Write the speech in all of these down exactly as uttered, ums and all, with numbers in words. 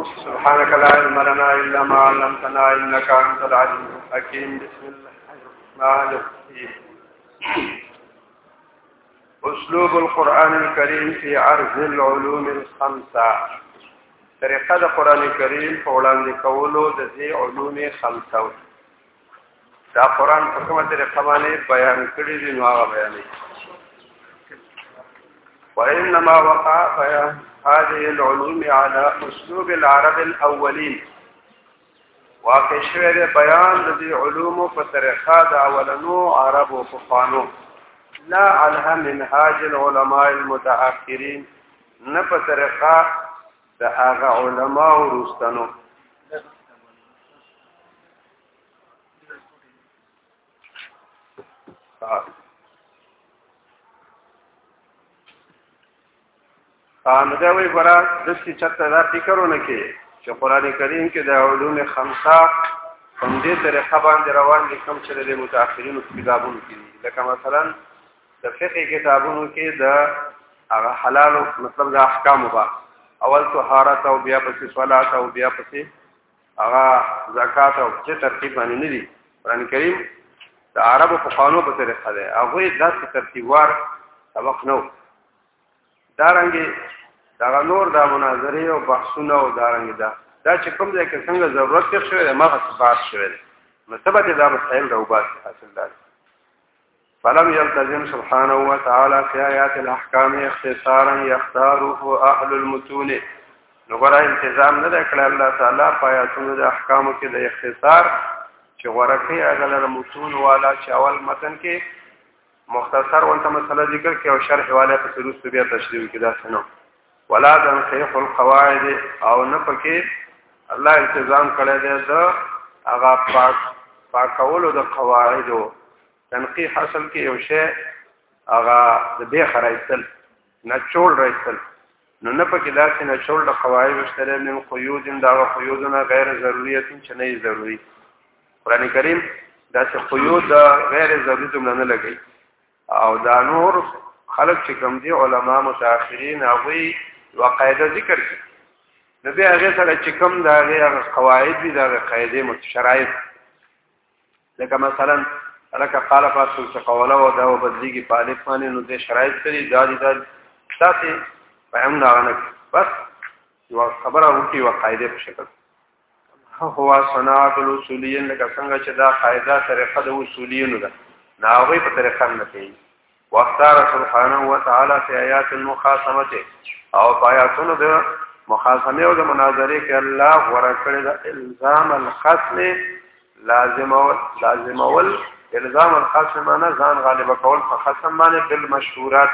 سبحانك لا علم لنا إلا ما علمتنا إنك أنت العليم الحكيم. بسم الله الرحمن الرحيم. أسلوب القرآن الكريم في عرض العلوم الخمسة. طریقه د قرآن کریم په وړاندې کولو د دې علوم خمسه دا قرآن په کومه طریقه باندې بیان کړی دی نو هغه بیانوي. وإنما وقع بيان هذه العلوم على أسلوب العرب الأولين. واقع شوی دی بیان د دې علومو په طریقه د اولنو عربو پخوانو، لا على منهاج العلماء المتأخرين، نه په طریقه د هغه علما ورستنو. نو دا وی ګوره داسې چېرته دا فکرونه کې چې قرآن کریم کې د علوم خمسه په همدې طریقه باندې روان دي کوم چې د متأخرینو کتابونو کې دي. لکه مثلا د فقه کتابونو کې د هغه حلالو مطلب د احکامو به اول طهارت او بیا پسې صلات او بیا پسې هغه زکات او چې ترتیب باندې نه دي. قرآن کریم د عربو په قانون په طریقه دی، هغوی داسې ترتیبوار سبق نه و. دارنګې دغه نور دا مناظرې او بحثونه او دارنګې دا دا چې کوم ځای کې څنګه ضرورت تېر شوی دی هماغسې بحث شوی دی. مثبت دا مسایل راوباسي حاصلدار. فلم يلتزم سبحانه وتعالى في آيات الأحكام اختصارا يختاره أهل المتون. نو ګوره التزام نه دی کړی الله تعالی په آیاتونو د احکامو کې د اختصار چې غوره کوي هغه لره متون والا چې اول متن کې مختصر ورته مسله ذکر کوي او شرح والا په وروسته بیا تشریح کوي. داسې نه ولا تنقيح القواعد او نه پکې الله التزام کړی دی د هغه پاک پاکولو د قواعدو. تنقیح حاصل کې یو شی هغه د بیخ رایستل نچوړ رایستل، نو نه پکې داسې نچوړ د قواعد اشتره من قیود دا قیودونه غیر ضروریت چې نه ضروري. قرآن کریم داسې قیود غیر ضروري جمله نه لګي او دا نور خلق چې کوم دي علما متأخرین هغوی یوه قاعده ذکر کړي، نو بیا هغې سره چې کوم د هغې هغه قواعد دي د هغې قاعدې شرایط، لکه مثلا لکه قال فاصل څه قوله و دا و بدلیږي په الف باندې، نو دې شرایط کړي دا دي دا داسې فهم نه هغه نه بس یوه خبره وکړي یوه قاعدې په شکل. هو صناعت الاصولیین لکه څنګه چې دا قاعده طریقه د اصولیینو ده، نه هغوی په طریقه نه کوي. واختار سبحانه وتعالى في آیات المخاصمه او په آیاتونو د مخاصمې او د مناظرې کې الله غوره کړی د الزام الخصم لازمول لازمول الزام الخصم معنا ځان غالب کول په خصم باندې بالمشهورات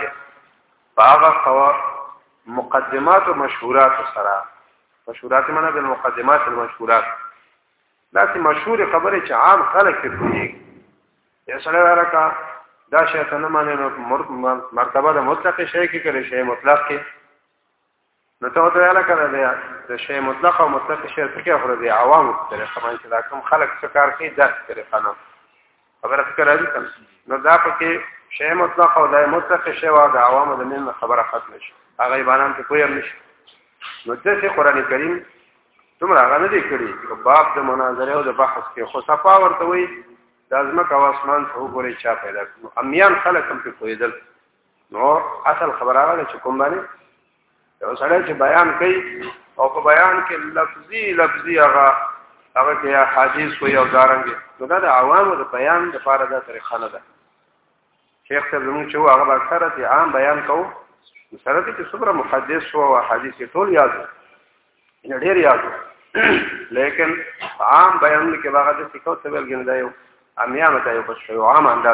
هغه مقدمات او مشهورات سره. مشهورات معنا بالمقدمات المشهورات داسې مشهور خبرې چې عام خلک پرې پوهېږي. یا سړی راکه دا شی ته نه مانې نو مرتبه د مطلق شی کې کړی شی مطلق کې نو ته ورته ویله که نه د شی مطلق او مطلق شی څه کې خو د عوامو په طریقه باندې چې دا کوم خلک څه کار کوي داسې طریقه نه خبره فکر راځي که نو دا پکې شی مطلق او دا مطلق شی وه د عوامو د مین خبره ختمه شي، هغه ایبانان پې پوه هم نه شي. نو داسې قرآن کریم دومره هغه نه دی کړي په باب د مناظرې او د بحث کې، خو صفا ورته وایي د ځمکه او اسمان ته وګورئ چا پیدا کړي. نو امیان خلک هم پې پوهېدل. نو اصل خبره هغه ده چې کوم باندې یو سړی چې بیان کوي او په بیان کې لفظي لفظي هغه هغه کې یا حدیث وي او دارنګې، نو دا د عوامو د بیان دپاره دا طریقه نه ده. شیخ صاحب زمونږ چې و هغه به اکثره چې عام بیان کوو نو سره دې چې څومره محدث و او حدیث یې ټول یاد و ډېر یاد و، لیکن عام بیانونو کې به هغه داسې کوو څه ویل کېږي دا یو امیانو ته یو بس یو عام انداز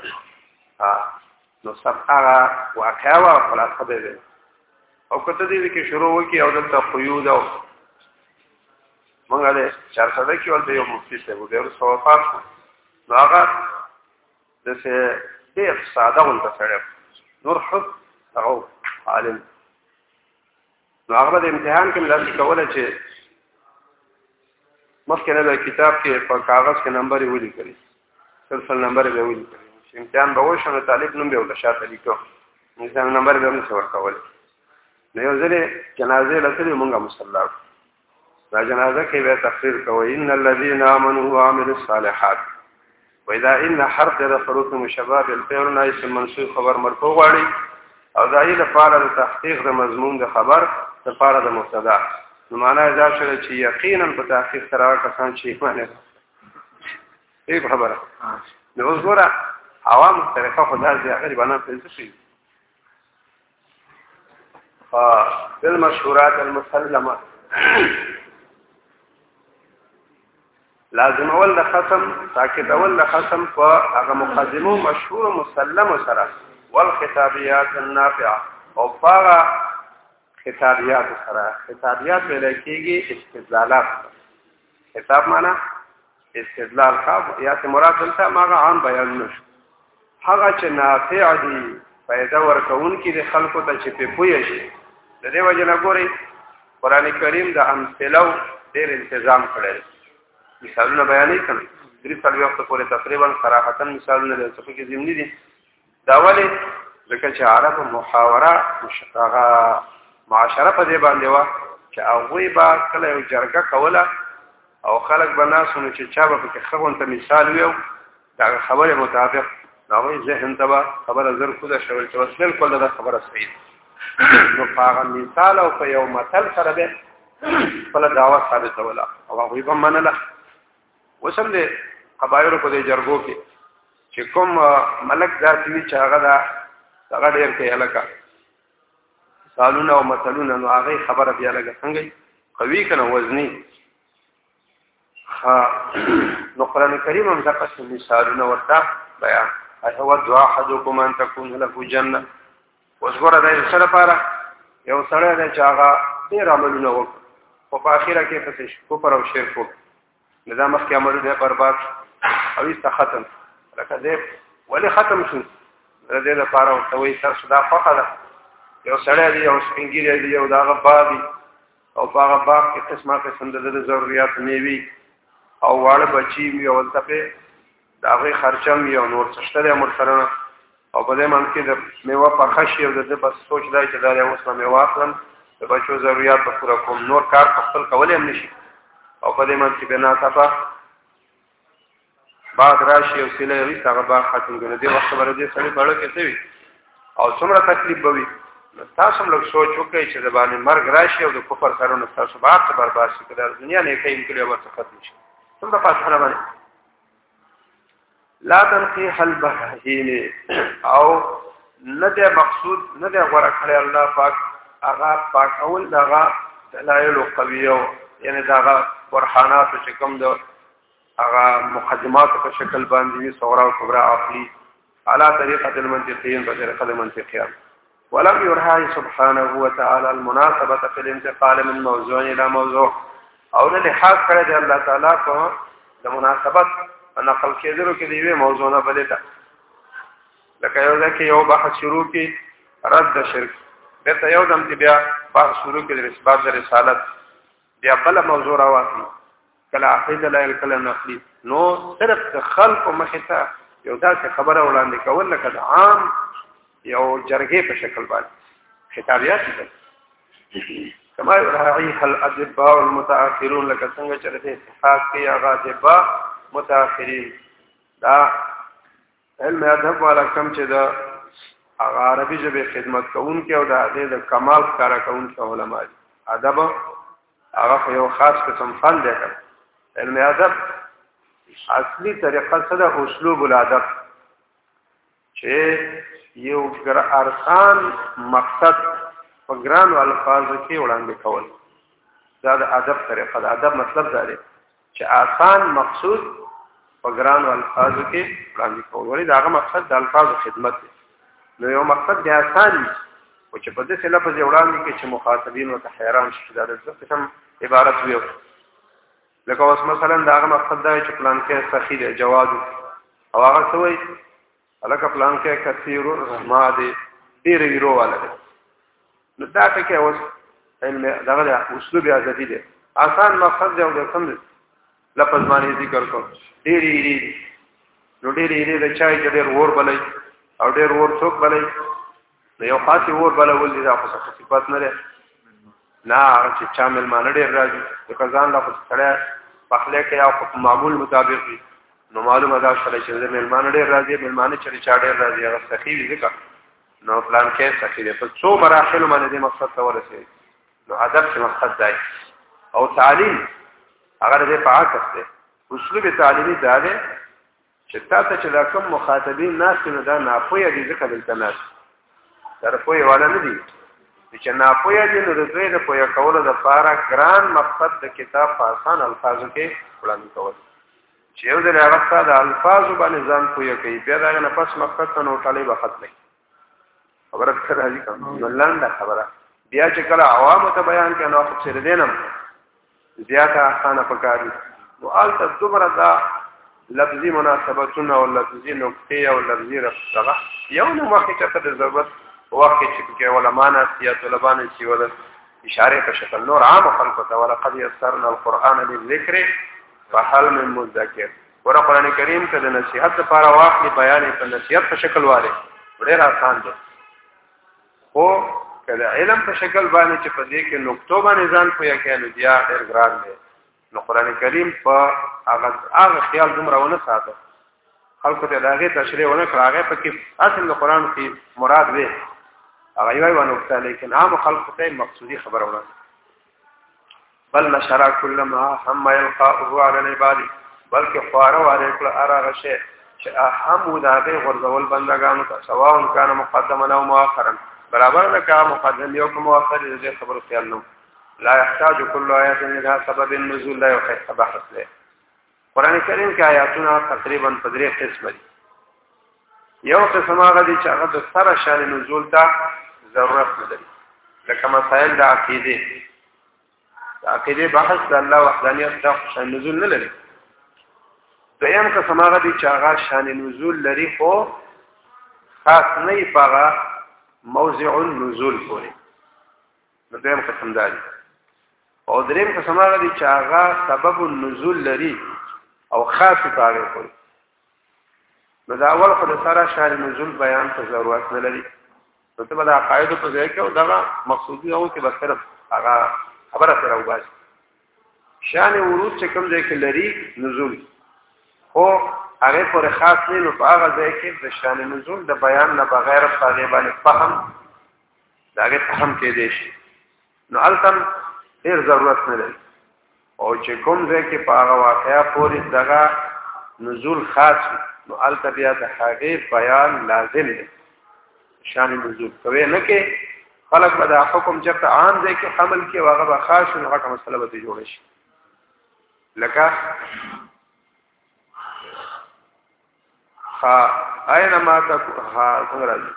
نو سب هغه واقعه وه او خلاصه به وي. او که ته دې کې شروع وکړي او دلته قیود او مونږ د چارسده کې ولته یو مفتي صاحب و بیا وروسته وفات شو، نو هغه داسې ډېر ساده غونته سړی نور ښه هغه عالم. نو هغه به د امتحان کې مې داسې کوله چې مخکې نه د کتاب کې په کاغذ کې نمبر یې ولیکلي، سلسل نمبر یې به یې ولیکلي، چې امتحان به وشو نو طالب نوم به یې ورته شاته لیکو، نمبر به یې هم نشي ورکولی. نو یو ځلې جنازې له تلې مونږ مصلی دا جنازه کې به تفسیر کوي ان الذين امنوا وعملوا الصالحات واذا ان حرف د حروف مشبهه بالفعل نائب منصوب خبر مرفوع غواړي او دایي لپاره د تحقیق د مضمون د خبر لپاره د مبتدا نو معنا دا شوه چې یقینا په تحقیق سره کسان چې ایمان لري ای خبره نو وګوره عوام طریقه خدای دې هغه باندې پېژې شي ا بالمشهورات المسلمه لازم اول د خصم ساکت اول د خصم په هغه مقدمو مشهور مسلم سره والخطابيات النافعه او فارا خطابيات سره خطابيات ویل کېږي استدلالات خطاب معنا استدلال کا یا مراد دلته ما عام بیان نشو هغه چې نافع دي پیدا ورکون کې د خلکو ته چې په پوي شي د دې وجه نه ګوري قران کریم د امثله ډېر تنظیم کړی مثالونه بیانې کړي درې څلوي وخت پورې تقریبا صراحتا مثالونه د څه کې زمینی دي دا ولې ځکه چې عرب محاوره مشتغه معاشره په دې باندې وا چې هغه با کله یو جرګه کوله او خلک بناسونه چې چا به کې خبرونه مثال ویو دا خبره مطابق نو ذهن ته خبره زر کوده شول چې وسل کول دا خبره صحیح نو هغه مثال او په یو مثال سره به خپل دعوا ثابت ولا او هغه به منله وسم دې قبایل په دې جرګو کې چې کوم ملک ذاتي چې هغه دا هغه ډېر کې الکا سالونه او مثالونه نو هغه خبره بیا لګه څنګه قوي کنه وزني ها نو قران کریم هم ځکه مثالونه ورته بیان هو دعا حدكم ان تكون له جنه وذكر ذلك سره لپاره یو سره د چاغه ډیر عملونه وکړي په اخره کې فتش کفر او شرک وکړي نظام کې عملونه برباد او است ختم لکه دې ولې ختم شو د دې لپاره او توي تاسو دا فقره یو سره دی یو سپینګری دی یو داغه بابي او هغه باب کې قسمه قسم د ضرورت نیوي او واړه بچي وي او ته دا غي خرچم یو نور څه شته امر سره او په دې من کې د میوه په خشي او د بس سوچ دی چې دا اوس میوه اخلم د بچو ضرورت په پوره کوم نور کار خپل کولای هم نشي او په دې من کې بنا صفه بعد راشي او سله وي هغه با ختم کړي د وخت باندې دې سړي بڑو کې وي او څومره تکلیف بوي تاسو هم لږ سوچ وکړئ چې د باندې مرګ راشي او د کفر سره نو تاسو بعد ته برباد شي کړه دنیا نه کوي کله ورته ختم شي څنګه پاتره باندې لا تنقيح البهائم او نه مقصود نه غوړه کړی الله پاک هغه پاک اول دغه دلایل قویه یعنی دغه برهانات چې کوم د هغه مقدمات په شکل باندې صغرا او کبرى عقلي على طريقه المنطقيين بطريقه المنطقيين ولم يرها سبحانه وتعالى المناسبه في الانتقال من موضوع الى موضوع او نه لحاظ کړی دی الله تعالی په د مناسبت نقل کېدلو کې دی موضوع نه بلې ده لکه یو ځکه یو بحث شروع کی رد شرک دته یو دم بیا بحث شروع کې د اثبات د رسالت بیا بل موضوع راوځي کله عقیده لا کله نقلی نو صرف د خلق مخه ته یو داسې خبره وړاندې کول لکه عام یو جرګې په شکل باندې خطابيات دي كما يراعيها الأدباء والمتأخرون لك څنګه چې د اتفاق کې هغه ادباء متأخرین دا علم ادب والا کم چې د هغه عربي ژبه خدمت کوونکي او د د کمال کار کوونکي علما دي ادب هغه یو خاص قسم فن دی علم ادب اصلي طریقه څه ده اسلوب الادب چې یو ګر ارسان مقصد په ګران الفاظو کې وړاندې کول دا د ادب طریقه ده ادب مطلب دا دی چې آسان مقصود په ګران الفاظو کې وړاندې کول ولې دا هغه مقصد د الفاظو خدمت دی نو یو مقصد دی آسان او چې په دې لفظ وړاندې کې چې مخاطبین او حیران شي دا د قسم عبارت وي لکه اوس مثلا دا هغه مقصد دی چې پلان کې سخی دی جواز او هغه څه وایي الکه پلان کې کثیر الرحمه دی ډیر ویرو والا دی نو دا ټکي اوس علم دغه اسلوب ازادي دی آسان مقصد دی او د سم لفظ باندې ذکر کو ډیر ډیر نو ډیر ډیر د چای ډیر ور بلای او ډیر ور څوک بلای نو یو خاصي ور بلول دي دا په صفات نه نه چې چا ملمانه ډېر راځي د ځان لا خو سړی پخلی کوي او په معمول مطابق وي نو معلومه ده سره چې د ملمانه ډېر راځي ملمانه چې چا ډېر راځي هغه سخي وي ځکه نو پلان کې سخي دی په څو مراحلو باندې دې مقصد ته ورسېږي نو ادب چې مقصد دی او تعلیم هغه دې په عکس دی اسلوب تعلیمي دا دی چې تاسو چې دا کوم مخاطبین ناس نه دا ناپوهه دي ځکه دلته ناس در پوهه والا نه دي چې ناپوهه دي نو د دوی د پوهه کولو لپاره ګران مقصد د کتاب په آسان الفاظو کې وړاندې کول چې یو ځل هغه د الفاظو باندې ځان پوهه کوي بیا دا نه پس مقصد ته نو ټاله به ختمه خبره سره راځي کوم لاندې خبره بیا چې کله عوامو ته بیان کړي نو څه دینم زیاته آسانه پکاري نو آلته دومره دا لفظي مناسبتونه او لفظي نقطې او لفظي رفقه یو نو وخت چې د ضرورت وخت چې کې علماء یا طلبان چې ول اشاره په شکل نور عام خلق ته ولقد يسرنا القرآن للذكر فهل من مذكر ورته قرآن کریم ته د نصيحت لپاره واخلي بیان په نصيحت په شکل واره ډېر آسان دی خو کله علم په شکل باندې چې په دې کې نقطو باندې ځان پوهه کوي نو بیا ډېر ګران دی نو قرآن کریم په هغه هغه خیال دومره ونه ساته خلکو ته داغه تشریح ونه کړ هغه پکې اصل د قرآن کې مراد وي هغه یو یو نقطه لیکن عام خلکو ته مقصودی خبره ونه بل نشرا كل ما هم يلقاه على العباد بلکې خواره واره کړ ارغه شی چې هم داغه غرزول بندگانو ته سواء کان مقدما او مؤخرا برابر نه کا مقدم یو کوم مؤخر دې خبرو خیال نو لا يحتاج كل آيات الى سبب النزول لا يخص بحث له قرآن کریم کې آیاتونه تقریبا په درې قسم دي یو قسم هغه دي چې هغه د سره شان نزول ته ضرورت لري لکه مسائل د عقیده د عقیده بحث د الله وحدانیت د شان نزول نه لري دویم قسم هغه دي چې هغه شان نزول لري خو خاص نه پاغه موضع النزول پورې نو دویم قسم دی او دریم قسم هغه دي چې هغه سبب النزول لري او خاص پاره کوي نو دا اول خو د سره شان نزول بیان ته ضرورت نه لري نو ته دا قاعده په ځای کې او دا مقصودی او کې بس صرف هغه خبره سره وباسي شان ورود چې کوم ځای کې لري نزول خو هغه پر خاص نه نو هغه ځای کې د شان نزول د بیان نه بغیر په غیبه فهم داګه فهم کې دي شي نو التم ډیر ضرورت نه لري او چې کوم ځای کې په هغه واقعیا پورې دغه نزول خاص نو الته بیا د هغه بیان لازم دی شان نزول کوي نه کې خلق به د حکم چې عام ځای کې حمل کې واغه به خاص نو هغه مسله به جوړ شي لکه ها اينما تکو ها څنګه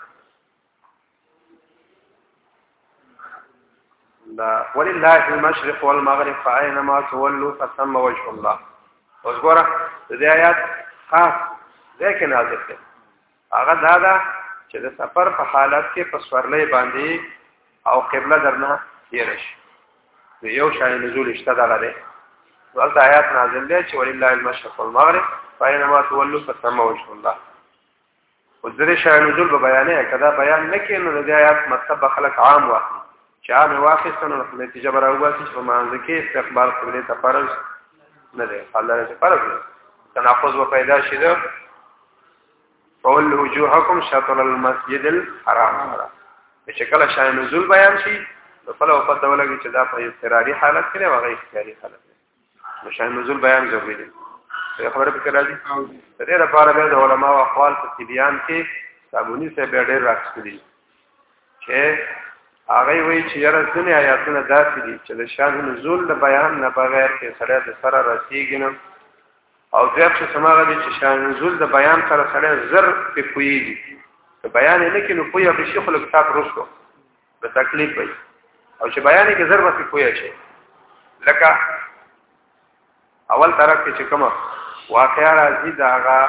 دا ولله المشرق والمغرب فاينما تولوا فثم وجه الله وذكر دې آیات خاص ځکه نازل کړي هغه دا دا چې د سفر په حالت کې په سورلې باندې او قبله درنه یې راشي یو شای نزول اشته دا غره ولته آیات نازل دي چې ولله المشرق والمغرب فاينما تولوا فثم وجه الله وذری شای نزول به بیانې کدا بیان نکې نو د آیات مطلب خلق عام واخلي چا مې واخیستنو نتیجه براوباسي چې په مانځ کې استقبال قبله ته فرض نه دی الله دې فرض نه تناقض و پیدا شي ده قول وجوهکم شطر المسجد الحرام چې کله شای نزول بیان شي نو فلو پته ولګي چې دا په اضطراري حالت کې او غیر اختیاري حالت کې نو شای نزول بیان ضروري دی خبره فکر راځي د دې لپاره د علماء او اقوال په بیان کې صابونی سے ډېر راځي چې هغه وی چې یاره ځنې آیاتونه داسې دي چې د شان نزول د بیان نه بغیر کې سره د سره رسیږي نه او ځکه چې سماغه دي چې شان نزول د بیان سره سره زر په کوي د بیان نه کې نو کوی به شي خلک تاسو رسو په تکلیف وي او چې بیان کې زر به کوی شي لکه اول طرف کې چې کومه واقعا راځي دا هغه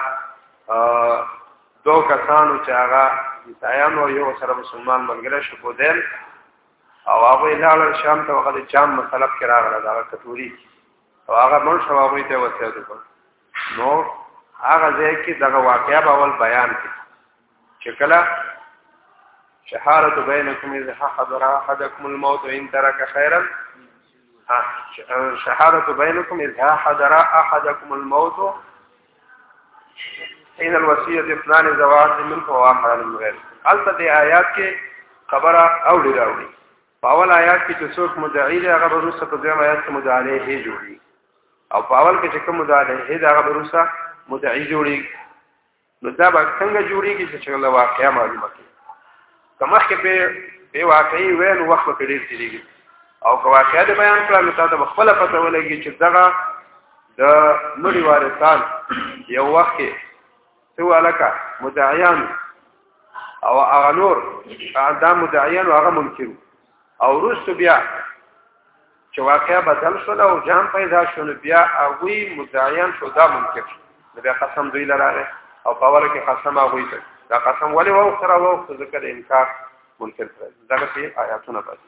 دوه کسانو چې هغه عیسایانو یو سره مسلمان ملګری شو بودل او هغه لاله شام ته هغه د جام مطلب کې راغله دا کټوري او هغه مون شو هغه ته وته ده نو هغه ځکه چې دا واقعیا به اول بیان کړي چې کله شهادة بينكم إذا حضر أحدكم الموت إن ترك خيرا شهادة بينكم إذا حضر أحدكم الموت حين الوصية اثنان ذوي عدل منكم وآخران من غيركم. هلته د آیات کې خبره اوړي راوړي. په اول آیات کې چې څوک مدعی دی هغه وروسته په دویم آیات کې مدعی علیه جوړي او په اول کې چې کوم مدعی علیه دی هغه وروسته مدعی جوړي. نو دا به څنګه جوړیږي چې له واقعیا معلومه کی کمه کې په په واقعي وین وخت په ډیر تیریږي او که واقعیا د بیان کړه نو تاسو به خپل پته ولګي چې دغه د مړي وارثان یو وخت کې څو الکا مدعیان او هغه نور دا مدعیان او هغه منکر او وروسته بیا چې واقعیا بدل شول او جام پیدا شول بیا هغه مدعیان شو دا منکر نو بیا قسم دوی لاره او په اول کې قسم هغه ته دا قسم ولې وو سره وو ذکر انکار منکر دا کې آیاتونه پاتې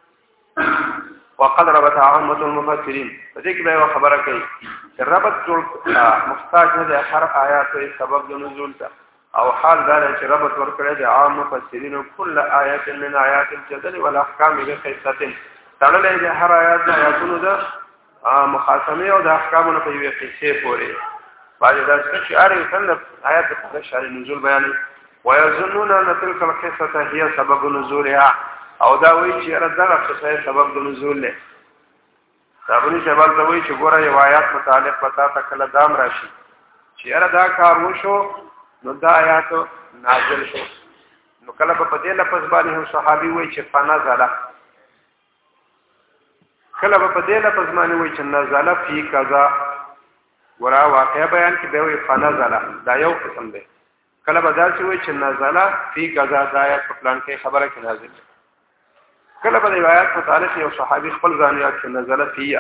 وقد ربط عامه المفسرين دې کې به خبره کوي چې ربط ټول محتاج نه ده هر آیات او سبب د نزول ته او حال دا چې ربط ورکړي د عام مفسرین کل آیات من آیات الجدل والاحکام بقصه تړلې ده هر آیات د آیاتونو د مخاصمه او د احکامونو په یوه قصه پورې بعد دا چې اړ څنګه آیات په شارع نزول بیان ويظنون ان تلك القصه هي سبب نزولها او دا وایي چې راځه قصه سبب د نزول له دابونی شبال ته وایي چې ګوره یو آیات متعلق پتا تا کله دام راشي چې را دا کار وشو نو دا آیات نازل شو نو کله په دې لفظ باندې صحابي وایي چې فنزل کله په دې لفظ باندې وایي چې نزل فی کذا ورا واقع بیان کې دی وایي فنزل دا یو قسم دی کله به دا چې وایي چې نزل فی کذا دا آیات په پلان کې خبره کې نازل کله په روایت متعلق یو صحابي خپل ځانیات کې نزل فیه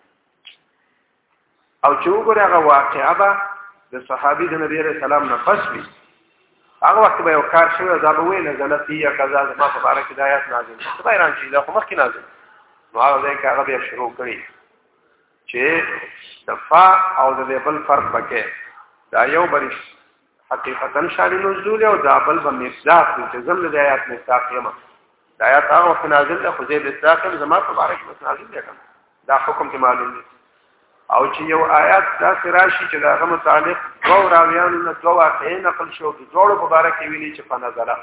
او چې وګوره هغه واقعا به د صحابي د نبی رسول الله نه پس وي هغه وخت به یو کار شوی دا به وی نزل فیه کذا ما په باره کې د آیات نازل شوه دا ایران چې دا خو مخکې نازل نو هغه ځای کې هغه بیا شروع کړي چې دفاع او د بل فرق پکې دا یو بری حقیقتا شان نزول او دا بل به مصداق چې زموږ د آیات مصداق یما دا آیات هغه وخت نازل ده خو دې مصداق زما په باره کې نازل دي دا حکم کې معلوم دي او چې یو آیات دا راشي چې دا متعلق دو راویانو نه دوه واقعي نقل شو د جوړو په باره کې ویلي چې فنزله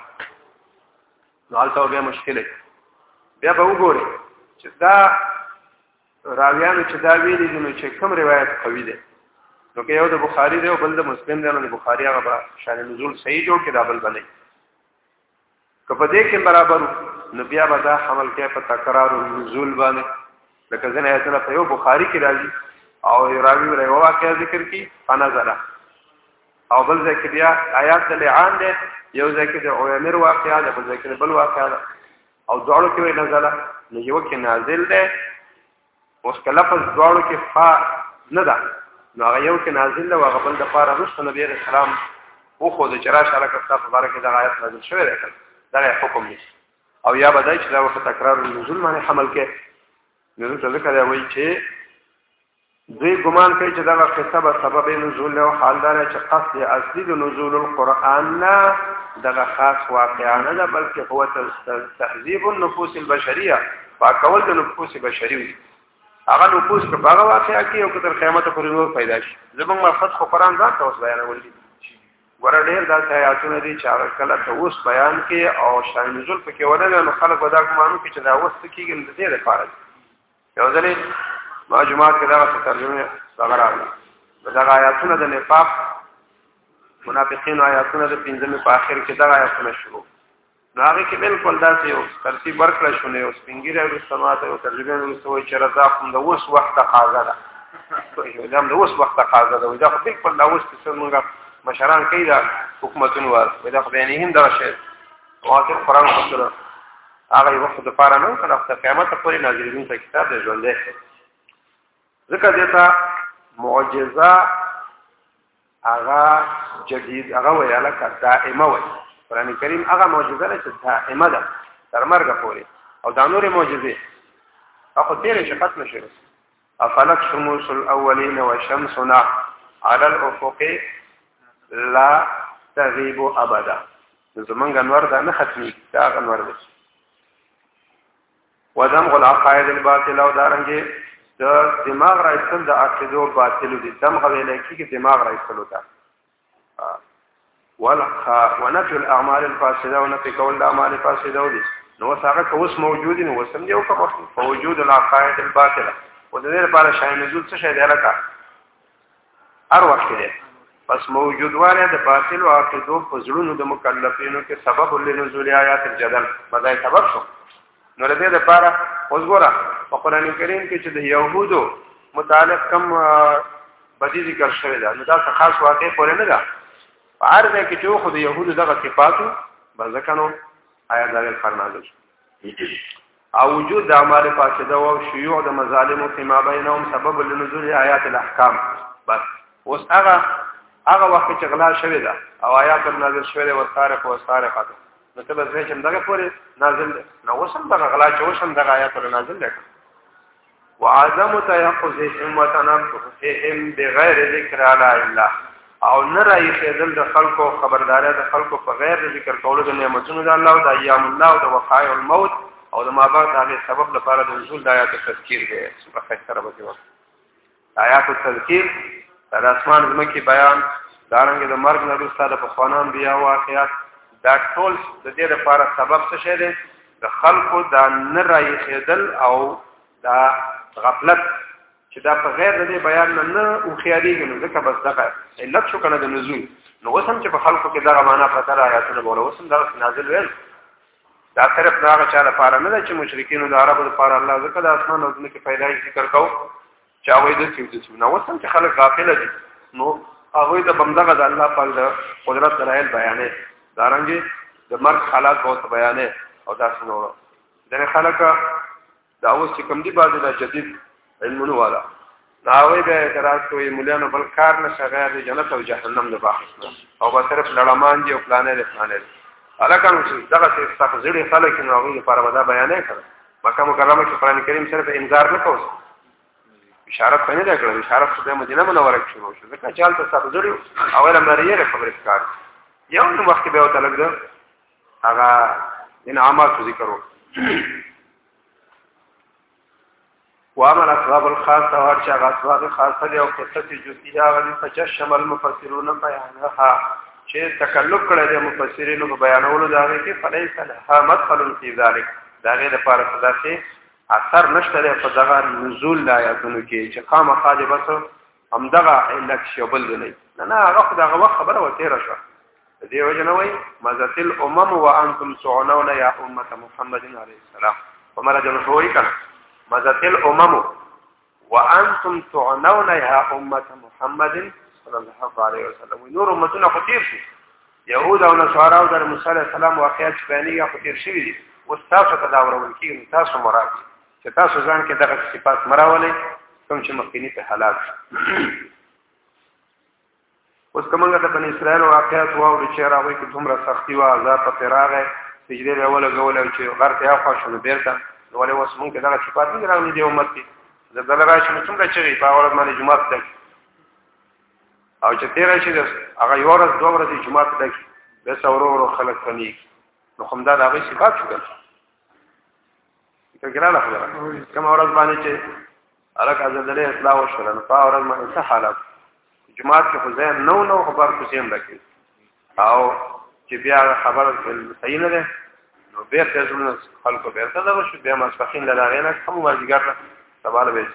نو حالته بیا مشکله بیا به وګورئ چې دا راویانو چې دا ویلي دي نو چې کوم روایت قوي ده نو که یو د بخاری دی او بل د مسلم دی نو د بخاری هغه به شان نزول صحیح جوړ کړي دا بل بنئ که په دې کې برابر نو بیا به دا حمل کې په تکرار نزول باندې لکه ځنه ایتونه په یو بخاری کې راځي او راوی راوی واقعا ذکر کی فنزله او بل ځکه بیا آیات د لعان ده یو ځکه د اوامر واقعا ده بل ځکه بل واقعا ده او دواړو کې وی نزله نو یو کې نازل ده اوس کله په دواړو کې فا نه ده نو هغه یو کې نازل ده او هغه بل د پاره رسول نبی رسول الله او خو د چرآ شاله کفتا په باره کې د آیات نازل شوی ده دا حکم دی او یا بدای چې دا وخت تکرار نزول باندې حمل کې نو څه ذکر دی وایي چې دوی ګمان کوي چې دا قصه به سبب نزول له حال دار چې قصد اصلي د نزول القرآن نه دغه خاص واقعا نه ده بلکې هو تهذيب النفوس البشريه فاکول د نفوس بشري هغه نفوس په هغه واقعا کې او کتر قیامت پورې نور پیدا شي زمونږ مقصد خو قرآن ځان ته اوس بیانول دي ګوره ډېر دا آیاتونه دي چې هغه کله ته اوس بیان کې او شان نزول پکې ونه نو خلک ودا ګمانو کې چې دا اوس کېږي د دې لپاره یو ځلې ما جمعات کې دا ترجمه څنګه راغله دا آیاتونه د نفاق منافقین آیاتونه د پنځمه په اخر کې دا آیاتونه شروع نو هغه کې بالکل دا یو ترتیب ورکړل شو نه اوس پنځګری او سماعت او ترجمه ورسوي چې رضا کوم د اوس وخت تقاضا ده یو دام د اوس وخت تقاضا ده دا بالکل دا اوس څه موږ مشران کوي دا حکومتونه ور دا خو بیان هم دا شی واقع قرآن سره هغه وخت د پاره نو کله د قیامت پورې نازلین ته کتاب دی ژوند دی ذکر دیتا معجزه هغه جدید هغه ویاله کا دائمه وي قرآن کریم هغه معجزه چې دائمه ده تر مرګ پورې او دا نور معجزې هغه تیرې شفت نشي افلک شموس الاولین وشمسنا على الافق لا تغيب ابدا زمونږ انوار دا نه ختمي دا انوار دی ودمغ العقائد الباطل او دارنګي د دماغ راځل د عقیدو باطل دي دمغ ویل کیږي دماغ راځل وتا والخ ونفي الاعمال الفاسده ونفي كل الاعمال الفاسده دي نو څنګه کوس موجود نو وسم دی او کوم موجود العقائد الباطله و د دې لپاره شای نزول څه شی دی راکا هر وخت دی پس موجودواله د باطل او عقیدو په ځړونو د مکلفینو کې سبب لنزول آیات الجدل مدای سبب شو نو د دې لپاره اوس ګوره په قران کریم کې چې د يهودو متعلق کم بدی ذکر شوی دا نو دا خاص واقع پورې نه ده هر ځای کې چې خو د يهودو دغه صفاتو بځکنو آیات دغه فرمایل او وجود د اعمال فاسده او شيوع د مظالم فيما بينهم سبب لنزول آیات الاحکام بس اوس هغه هغه وخت چې غلا شوی دا او آیات نازل شوی او سارق او سارقه نو ته به ځکه چې دغه پورې نازل نو وسم دغه غلا چې وسم دغه آیات نازل ده وعدم تيقظ همتهم بغیر ذکر علی الله او نه راي خدل د خلکو خبرداري د خلکو په غیر ذکر کولو د نعمتونو د الله او د ایام الله او د وقایع الموت او د ما بعد هغه سبب لپاره د نزول د آیات تذکیر دی په خسر به دی آیات تذکیر د اسمان زمکي بیان دارنګ د مرګ نه وروسته د پخوانان بیا واقعات دا ټول د دې لپاره سبب څه شی دی د خلکو د نه راي خدل او دا غفلت چې دا په غیر د بیان نه او خیالي نه ځکه بس دغه علت شو کنه د نزول نو وسم چې په خلکو کې دغه معنا پته را آیاتونه بوله وسم دا نازل ویل دا طرف نه هغه چا لپاره نه چې مشرکین د عربو لپاره الله ځکه د اسمان او ځمکې پیدایش ذکر کو چا وایي د څه نو وسم چې خلک غافل دي نو هغه د بندغه د الله پاک د قدرت دلایل بیانې دارنګي د مرګ حالات او بیانې او دا څنګه د خلک دا اوس چې کوم دي بعض د جدید علمونو والا ناوی به اعتراض کوي مولانو بل کار نشه غیر د جنت او جهنم د بحث نه او به صرف لړمان دي او پلانې لري الکه دغه څه تفصیلي خلک نو هغه لپاره ودا بیانې کړ مکه مکرمه کې قران کریم صرف انذار نه کوي اشاره پنه ده کړل اشاره په مدینه منوره کې شروع شو ځکه چې حالت تفصیلي او له مریه خبرې کار یو نو وخت به وته لګ هغه انعامات ذکرو وعمل اسباب الخاصه او چې اسباب خاصه دي او قصه جزئیه غوښتل فجشم المفسرون بیانها چې تکلف کړی د مفسرینو په بیانولو دا کې فلیس لها مدخل فی ذلک دا غیر لپاره خداسي اثر نشته په دغه نزول د آیاتونو کې چې قام خالبس هم دغه علت شبل نه نه نه هغه دغه وخت خبره وتیره شو دې وجه نه وای مزتل امم وانتم تعونون یا امه محمد علیه السلام ومرجل شوی کړه مزتل امم وانتم تعونون یا امه محمد صلی الله علیه وسلم نور امتونه خطیر شي يهود او نصارا او د موسی علیه السلام واقعیت بیانیه خطیر شوی دي او تاسو ته دا ورول کیږي تاسو مراد چې تاسو ځان کې دغه صفات مراولې کوم چې مخکینی په حالات اوس کومه د بنی اسرائیل واقعیت واو چې راوي کې دومره سختي او عذاب په فراغه سجده به ولا غول چې غرته یا خوښونه بیرته ولې اوس مونږ دغه صفات نه راوړي دی امت کې زړه راځي څنګه چې په اول باندې جمعه ده او چې تیر شي هغه یو ورځ دوه ورځې جمعه ده به څورو ورو خلک فني نو کوم دا دغه صفات شو ته ګرانه خبره کوم ورځ باندې چې الک ازدله اصلاح وشول نو په ورځ باندې څه حالات جمعه کې خو ځین نو نو خبر کوم راکې او چې بیا خبر صحیح نه ده نو بیا ته ځونه خلکو بیا ته دا شو بیا مسخین لا غینا کوم واجګر سوال به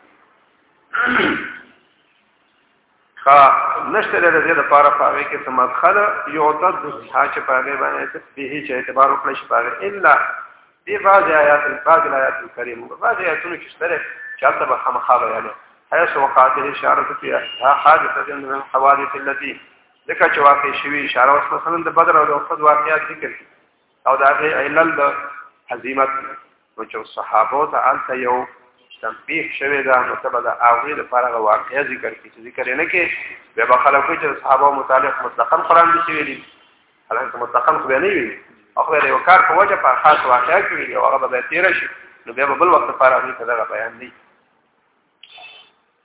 خا نشته د دې لپاره پاره کې سمدخل یعتد حاج پاره باندې به چې اعتبار وکړي شي پاره الا دی بعض آیات بعض آیات کریم بعض آیاتونه چې ستره چاته به خامخا بیان حيث وقعت الاشاره فيها حادثه من الحوادث التي ذکر چې واقع شوی اشاره اوس مثلا د بدر او د احد واقعات ذکر او دا غي علل د هزیمت او چې صحابه ته انت یو تنبیه شوی دا مطلب دا اوی لپاره واقعي ذکر کی چې ذکر نه کې به خلکو چې صحابه متعلق مطلقاً قران دي ویلي هغه مطلقاً خو نه ویلي اخو یو کار په وجه په خاص واقعي کې ویلي او هغه به تیر شي نو بیا بل وخت لپاره دې دا بیان دی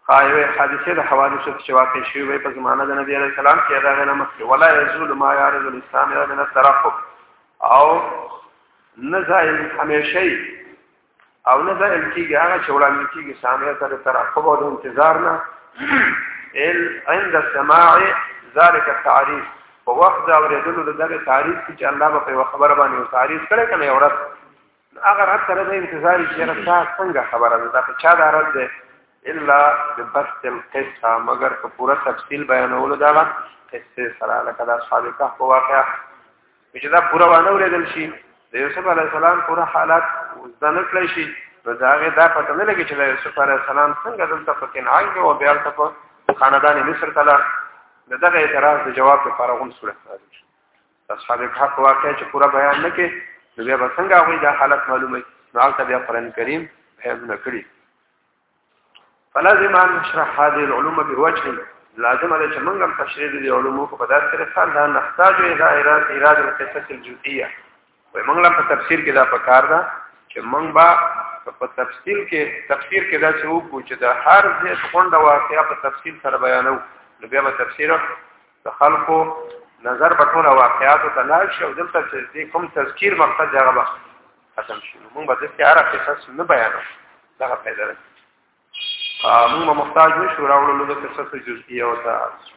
قایوه حادثه د حوادث چې واقع شوی په زمانه د نبی عليه السلام کې دا نه مخکې ولا يزول ما يعرض الاسلام من الترقب او نزائل همیشه او نزائل کیږي هغه چې وړاندې کیږي سامع سره ترقب او انتظار نه ال عند السماع ذلك التعريف په وخت دا ورېدل دغه تعریف چې الله په خبره باندې تعریف کړي کنه اورت اگر هر طرح د انتظار چې راځه څنګه خبره ده دا چا دا رد ده الا ببسط القصه مگر په پورا تفصیل بیانولو دا قصه سره لکه د اصحاب کهف واقعا چې دا پورا باندې ورېدل شي د یوسف علی السلام پورا حالات ځان کړی شي داغه دا پته نه لګی چې د یوسف علی السلام څنګه دلته په کنعان او بیا په خاندان مصر ته دغه اعتراض د جواب لپاره غون صورت راځي اصحاب کهف واقعا چې پورا بیان نه کې نو بیا څنګه غوي دا حالت معلومه نو تل بیا قرآن کریم هیڅ نه کړی فلازم ان نشرح هذه العلوم بوجه لازم على چې موږ تشریح دي علوم په بدل سره خان دا نحتاج الى اراده اراده القصه الجزئيه و موږ په تفسیر کې دا پکار ده چې موږ با په تفصیل کې تفسیر کې دا څه وکړو چې دا هر څه څنګه واقعیا په تفصیل سره بیانو نو بیا په تفسیر د خلقو نظر بټول واقعات ته لاړ شي او دلته چې کوم تذکیر مقصد هغه ختم شي موږ به د استعاره قصص نه بیانو دا پیدا ده موږ محتاج نشو راوړلو د قصص جزئیه او تاسو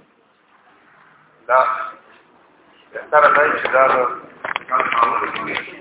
دا تر دای چې دا